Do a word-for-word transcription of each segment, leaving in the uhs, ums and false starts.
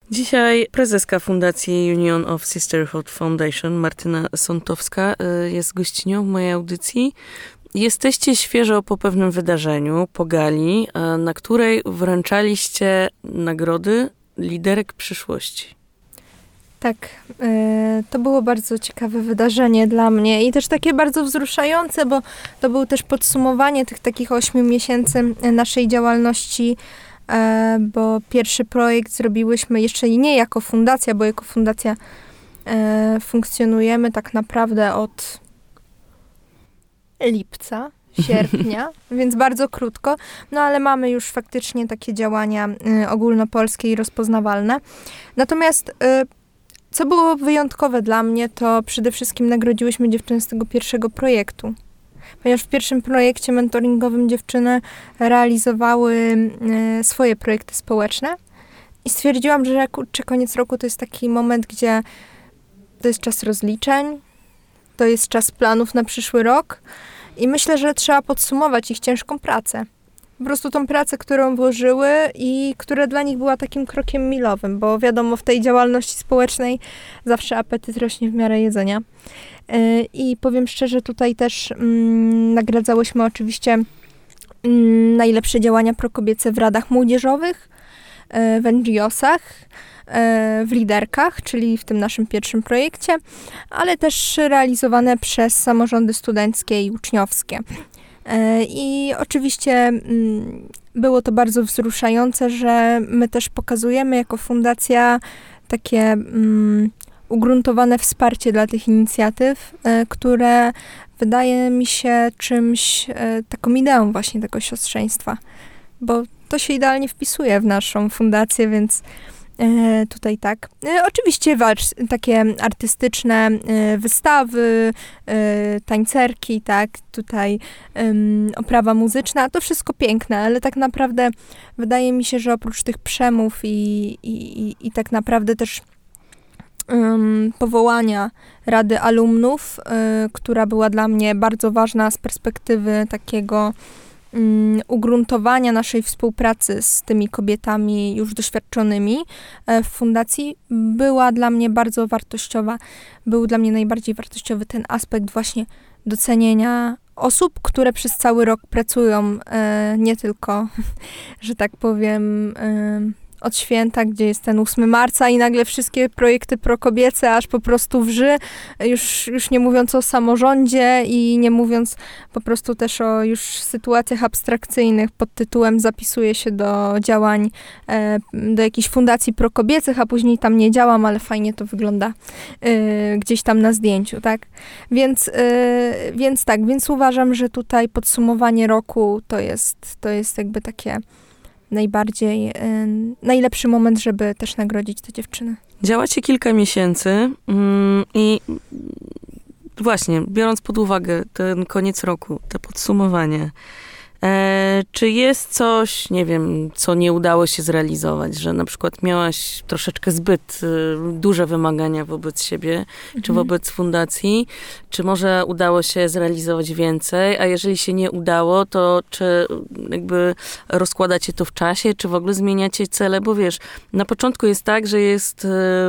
Dzisiaj prezeska Fundacji Union of Sisterhood Foundation, Martyna Sontowska, jest gościnią w mojej audycji. Jesteście świeżo po pewnym wydarzeniu, po gali, na której wręczaliście nagrody liderek przyszłości. Tak, to było bardzo ciekawe wydarzenie dla mnie i też takie bardzo wzruszające, bo to było też podsumowanie tych takich ośmiu miesięcy naszej działalności, bo pierwszy projekt zrobiłyśmy jeszcze nie jako fundacja, bo jako fundacja funkcjonujemy tak naprawdę od lipca, sierpnia, więc bardzo krótko, no ale mamy już faktycznie takie działania ogólnopolskie i rozpoznawalne. Natomiast co było wyjątkowe dla mnie, to przede wszystkim nagrodziłyśmy dziewczyny z tego pierwszego projektu. Ponieważ w pierwszym projekcie mentoringowym dziewczyny realizowały e, swoje projekty społeczne i stwierdziłam, że kurczę, koniec roku to jest taki moment, gdzie to jest czas rozliczeń, to jest czas planów na przyszły rok i myślę, że trzeba podsumować ich ciężką pracę. Po prostu tą pracę, którą włożyły i która dla nich była takim krokiem milowym, bo wiadomo, w tej działalności społecznej zawsze apetyt rośnie w miarę jedzenia. I powiem szczerze, tutaj też mm, nagradzałyśmy oczywiście mm, najlepsze działania prokobiece w radach młodzieżowych, w en dżi osach, w liderkach, czyli w tym naszym pierwszym projekcie, ale też realizowane przez samorządy studenckie i uczniowskie. I oczywiście było to bardzo wzruszające, że my też pokazujemy jako fundacja takie ugruntowane wsparcie dla tych inicjatyw, które wydaje mi się czymś, taką ideą właśnie tego siostrzeństwa, bo to się idealnie wpisuje w naszą fundację, więc E, tutaj tak. E, oczywiście walcz, takie artystyczne e, wystawy, e, tańcerki, tak, tutaj e, oprawa muzyczna, to wszystko piękne, ale tak naprawdę wydaje mi się, że oprócz tych przemów i, i, i, i tak naprawdę też um, powołania Rady Alumnów, e, która była dla mnie bardzo ważna z perspektywy takiego ugruntowania naszej współpracy z tymi kobietami już doświadczonymi w fundacji, była dla mnie bardzo wartościowa. Był dla mnie najbardziej wartościowy ten aspekt właśnie docenienia osób, które przez cały rok pracują, nie tylko, że tak powiem, od święta, gdzie jest ten ósmego marca i nagle wszystkie projekty prokobiece aż po prostu wrzy, już, już nie mówiąc o samorządzie i nie mówiąc po prostu też o już sytuacjach abstrakcyjnych pod tytułem zapisuje się do działań, e, do jakichś fundacji prokobiecych, a później tam nie działam, ale fajnie to wygląda e, gdzieś tam na zdjęciu, tak? Więc, e, więc tak, więc uważam, że tutaj podsumowanie roku to jest, to jest jakby takie najbardziej, y, najlepszy moment, żeby też nagrodzić te dziewczyny. Działacie kilka miesięcy mm, i właśnie, biorąc pod uwagę ten koniec roku, to podsumowanie, e, czy jest coś, nie wiem, co nie udało się zrealizować, że na przykład miałaś troszeczkę zbyt y, duże wymagania wobec siebie, mhm. czy wobec fundacji, czy może udało się zrealizować więcej, a jeżeli się nie udało, to czy jakby rozkładacie to w czasie, czy w ogóle zmieniacie cele, bo wiesz, na początku jest tak, że jest y,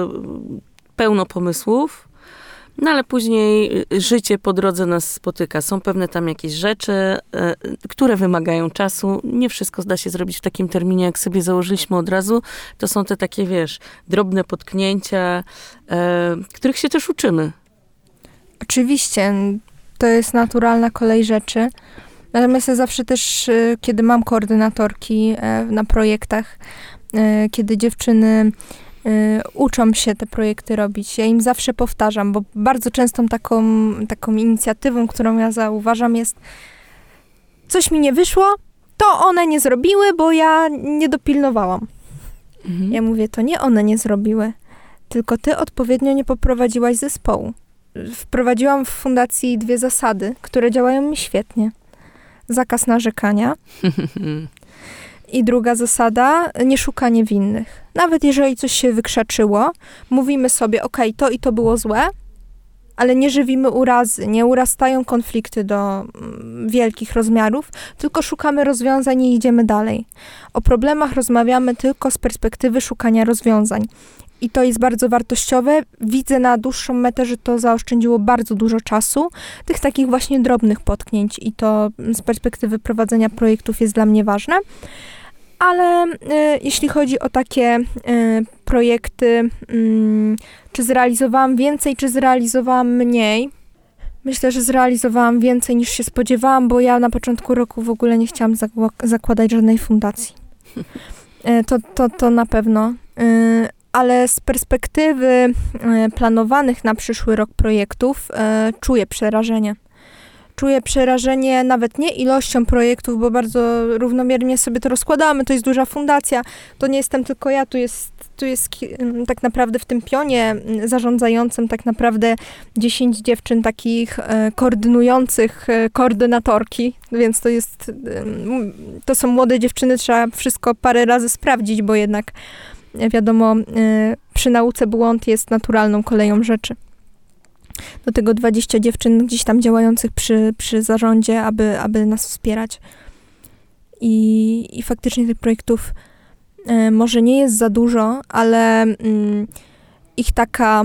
pełno pomysłów, no ale później życie po drodze nas spotyka. Są pewne tam jakieś rzeczy, e, które wymagają czasu. Nie wszystko da się zrobić w takim terminie, jak sobie założyliśmy od razu. To są te takie, wiesz, drobne potknięcia, e, których się też uczymy. Oczywiście. To jest naturalna kolej rzeczy. Natomiast ja zawsze też, kiedy mam koordynatorki na projektach, kiedy dziewczyny Y, uczą się te projekty robić. Ja im zawsze powtarzam, bo bardzo częstą taką, taką inicjatywą, którą ja zauważam jest coś mi nie wyszło, to one nie zrobiły, bo ja nie dopilnowałam. Mhm. Ja mówię, to nie one nie zrobiły, tylko ty odpowiednio nie poprowadziłaś zespołu. Wprowadziłam w fundacji dwie zasady, które działają mi świetnie. Zakaz narzekania i druga zasada, nie szukanie winnych. Nawet jeżeli coś się wykrzaczyło, mówimy sobie, okej, to i to było złe, ale nie żywimy urazy, nie urastają konflikty do mm, wielkich rozmiarów, tylko szukamy rozwiązań i idziemy dalej. O problemach rozmawiamy tylko z perspektywy szukania rozwiązań. I to jest bardzo wartościowe. Widzę na dłuższą metę, że to zaoszczędziło bardzo dużo czasu, tych takich właśnie drobnych potknięć i to z perspektywy prowadzenia projektów jest dla mnie ważne. Ale y, jeśli chodzi o takie y, projekty, y, czy zrealizowałam więcej, czy zrealizowałam mniej? Myślę, że zrealizowałam więcej niż się spodziewałam, bo ja na początku roku w ogóle nie chciałam zakła- zakładać żadnej fundacji. Y, to, to, to na pewno. Y, ale z perspektywy y, planowanych na przyszły rok projektów y, czuję przerażenie. Czuję przerażenie nawet nie ilością projektów, bo bardzo równomiernie sobie to rozkładamy, to jest duża fundacja, to nie jestem tylko ja, tu jest, tu jest tak naprawdę w tym pionie zarządzającym tak naprawdę dziesięć dziewczyn takich e, koordynujących e, koordynatorki, więc to jest, e, to są młode dziewczyny, trzeba wszystko parę razy sprawdzić, bo jednak e, wiadomo, e, przy nauce błąd jest naturalną koleją rzeczy. Do tego dwadzieścia dziewczyn gdzieś tam działających przy, przy zarządzie, aby, aby nas wspierać. I, i faktycznie tych projektów e, może nie jest za dużo, ale mm, ich taka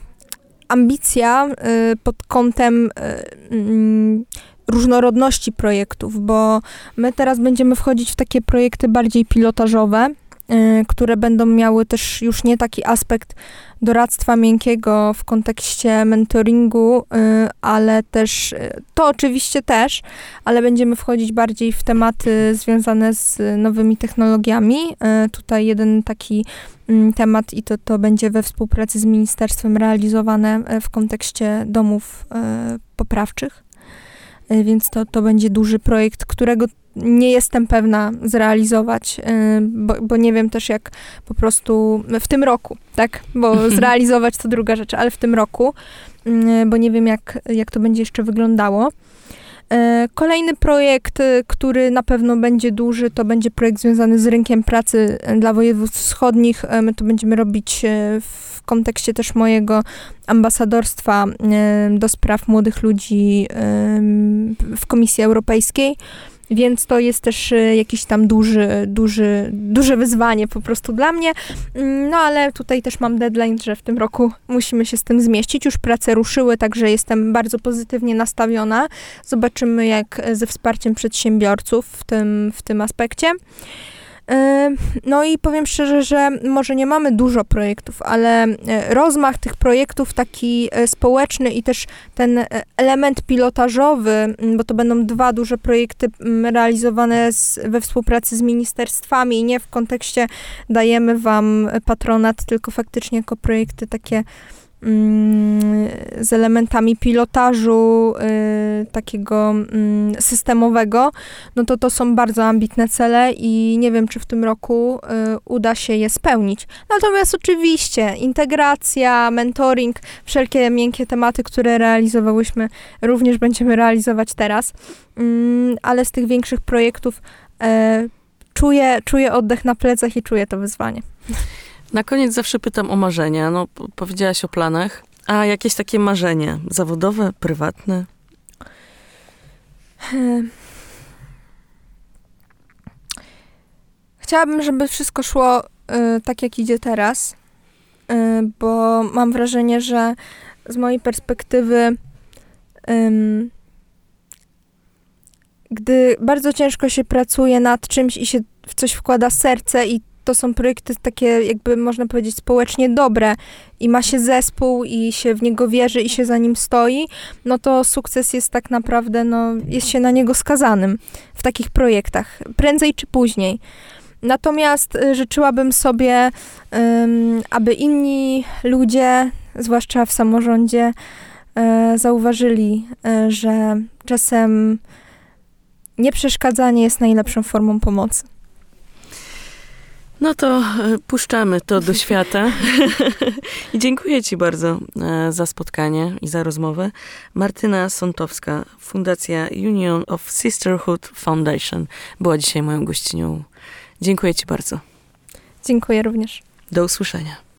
ambicja e, pod kątem e, mm, różnorodności projektów, bo my teraz będziemy wchodzić w takie projekty bardziej pilotażowe, y, które będą miały też już nie taki aspekt doradztwa miękkiego w kontekście mentoringu, y, ale też, y, to oczywiście też, ale będziemy wchodzić bardziej w tematy związane z nowymi technologiami. Y, tutaj jeden taki y, temat i to, to będzie we współpracy z ministerstwem realizowane w kontekście domów y, poprawczych. Więc to, to będzie duży projekt, którego nie jestem pewna zrealizować, bo, bo nie wiem też jak po prostu w tym roku, tak? Bo zrealizować to druga rzecz, ale w tym roku, bo nie wiem jak, jak to będzie jeszcze wyglądało. Kolejny projekt, który na pewno będzie duży, to będzie projekt związany z rynkiem pracy dla województw wschodnich. My to będziemy robić w kontekście też mojego ambasadorstwa do spraw młodych ludzi w Komisji Europejskiej. Więc to jest też jakiś tam duży, duży, duże wyzwanie po prostu dla mnie. No ale tutaj też mam deadline, że w tym roku musimy się z tym zmieścić. Już prace ruszyły, także jestem bardzo pozytywnie nastawiona. Zobaczymy jak ze wsparciem przedsiębiorców w tym, w tym aspekcie. No i powiem szczerze, że może nie mamy dużo projektów, ale rozmach tych projektów taki społeczny i też ten element pilotażowy, bo to będą dwa duże projekty realizowane z, we współpracy z ministerstwami i nie w kontekście dajemy wam patronat, tylko faktycznie jako projekty takie z elementami pilotażu y, takiego y, systemowego, no to to są bardzo ambitne cele i nie wiem, czy w tym roku y, uda się je spełnić. Natomiast oczywiście integracja, mentoring, wszelkie miękkie tematy, które realizowałyśmy, również będziemy realizować teraz, y, ale z tych większych projektów y, czuję, czuję oddech na plecach i czuję to wyzwanie. Na koniec zawsze pytam o marzenia. No, powiedziałaś o planach. A jakieś takie marzenie zawodowe, prywatne? Chciałabym, żeby wszystko szło y, tak, jak idzie teraz, y, bo mam wrażenie, że z mojej perspektywy y, gdy bardzo ciężko się pracuje nad czymś i się w coś wkłada serce i to są projekty takie, jakby można powiedzieć, społecznie dobre i ma się zespół i się w niego wierzy i się za nim stoi, no to sukces jest tak naprawdę, no, jest się na niego skazanym w takich projektach, prędzej czy później. Natomiast y, życzyłabym sobie, ym, aby inni ludzie, zwłaszcza w samorządzie, y, zauważyli, y, że czasem nieprzeszkadzanie jest najlepszą formą pomocy. No to puszczamy to do świata. I dziękuję ci bardzo za spotkanie i za rozmowę. Martyna Sątowska, Fundacja Union of Sisterhood Foundation była dzisiaj moją gościnią. Dziękuję ci bardzo. Dziękuję również. Do usłyszenia.